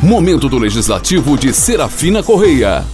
Momento do Legislativo de Serafina Correia.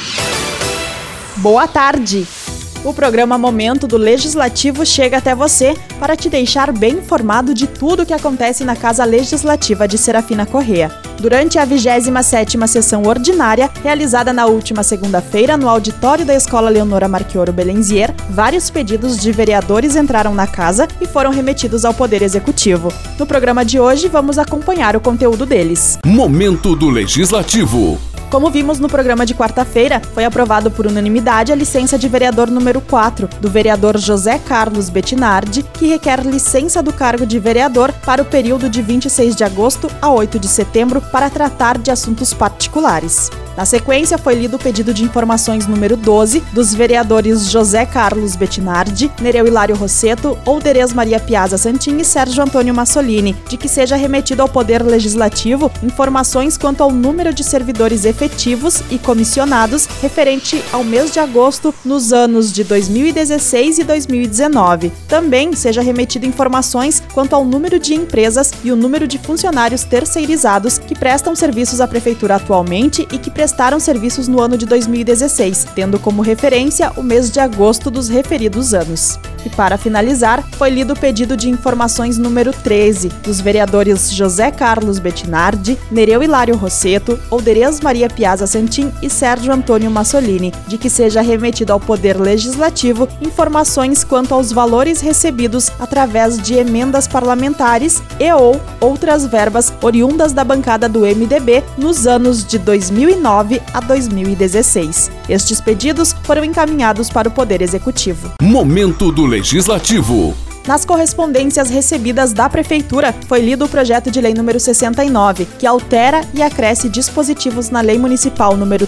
Boa tarde! O programa Momento do Legislativo chega até você para te deixar bem informado de tudo o que acontece na Casa Legislativa de Serafina Correia. Durante a 27ª sessão ordinária, realizada na última segunda-feira no auditório da Escola Leonora Marchioro Belenzier, vários pedidos de vereadores entraram na casa e foram remetidos ao Poder Executivo. No programa de hoje, vamos acompanhar o conteúdo deles. Momento do Legislativo. Como vimos no programa de quarta-feira, foi aprovado por unanimidade a licença de vereador número 4, do vereador José Carlos Bettinardi, que requer licença do cargo de vereador para o período de 26 de agosto a 8 de setembro para tratar de assuntos particulares. Na sequência, foi lido o pedido de informações número 12 dos vereadores José Carlos Bettinardi, Nereu Hilário Rosseto, Olderez Maria Piazza Santin e Sérgio Antônio Massolini, de que seja remetido ao Poder Legislativo informações quanto ao número de servidores efetivos e comissionados referente ao mês de agosto nos anos de 2016 e 2019. Também seja remetido informações quanto ao número de empresas e o número de funcionários terceirizados que prestam serviços à Prefeitura atualmente e que prestaram serviços no ano de 2016, tendo como referência o mês de agosto dos referidos anos. E para finalizar, foi lido o pedido de informações número 13 dos vereadores José Carlos Bettinardi, Nereu Hilário Rosseto, Olderez Maria Piazza Santin e Sérgio Antônio Massolini, de que seja remetido ao Poder Legislativo informações quanto aos valores recebidos através de emendas parlamentares e ou outras verbas oriundas da bancada do MDB nos anos de 2009 a 2016. Estes pedidos foram encaminhados para o Poder Executivo. Momento do Legislativo. Nas correspondências recebidas da Prefeitura, foi lido o projeto de lei número 69, que altera e acresce dispositivos na Lei Municipal número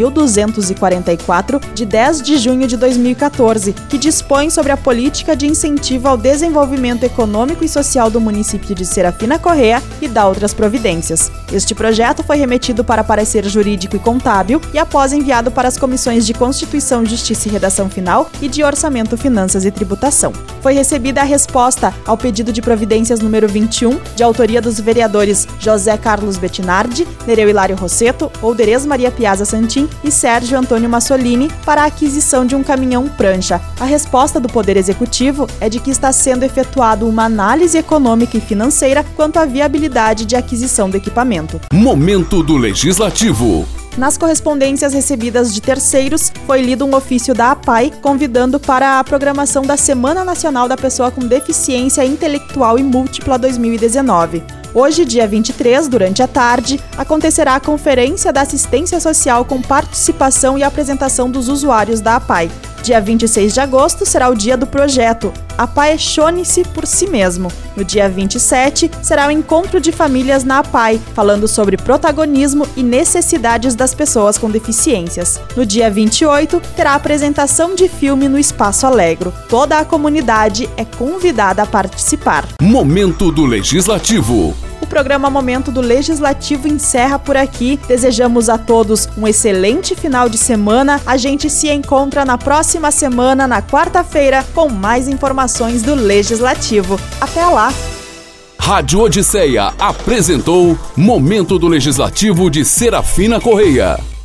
3.244, de 10 de junho de 2014, que dispõe sobre a política de incentivo ao desenvolvimento econômico e social do município de Serafina Correia e dá outras providências. Este projeto foi remetido para parecer jurídico e contábil e após enviado para as comissões de Constituição, Justiça e Redação Final e de Orçamento, Finanças e Tributação. Foi recebida a resposta ao pedido de providências número 21, de autoria dos vereadores José Carlos Bettinardi, Nereu Hilário Rosseto, Olderez Maria Piazza Santin e Sérgio Antônio Massolini para a aquisição de um caminhão prancha. A resposta do Poder Executivo é de que está sendo efetuada uma análise econômica e financeira quanto à viabilidade de aquisição do equipamento. Momento do Legislativo. Nas correspondências recebidas de terceiros, foi lido um ofício da APAI convidando para a programação da Semana Nacional da Pessoa com Deficiência Intelectual e Múltipla 2019. Hoje, dia 23, durante a tarde, acontecerá a Conferência da Assistência Social com participação e apresentação dos usuários da APAI. Dia 26 de agosto será o dia do projeto Apaixone-se por si mesmo. No dia 27, será o encontro de famílias na APAI, falando sobre protagonismo e necessidades das pessoas com deficiências. No dia 28, terá a apresentação de filme no Espaço Alegro. Toda a comunidade é convidada a participar. Momento do Legislativo. O programa Momento do Legislativo encerra por aqui. Desejamos a todos um excelente final de semana. A gente se encontra na próxima semana, na quarta-feira, com mais informações do Legislativo. Até lá! Rádio Odisseia apresentou Momento do Legislativo de Serafina Correia.